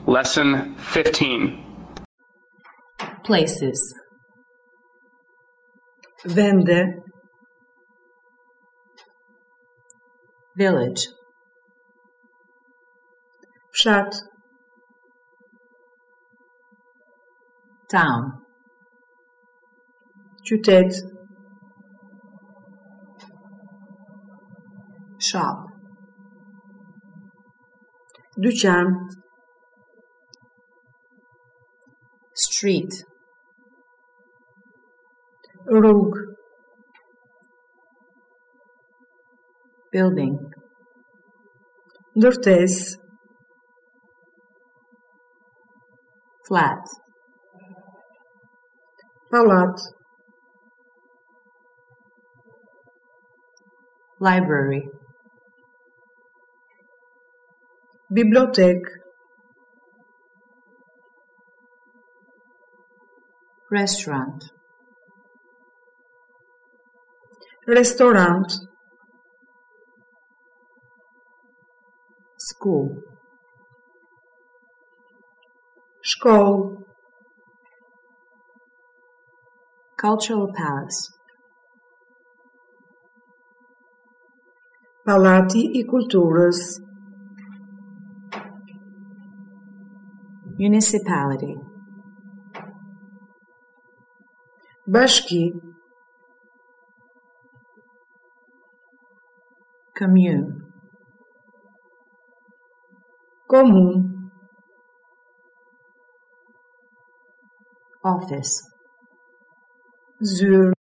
Lesson 15. Places. Vende, Village. fshat, Town. qytet, Shop. dyqan, Street. rrugë, Building. ndërtesë, Flat. pallat, Library. bibliotekë, Restaurant. restorant, School. shkollë, Cultural Palace. pallati I kulturës, Municipality. bashki, Commune. komunë, Office. zyrë.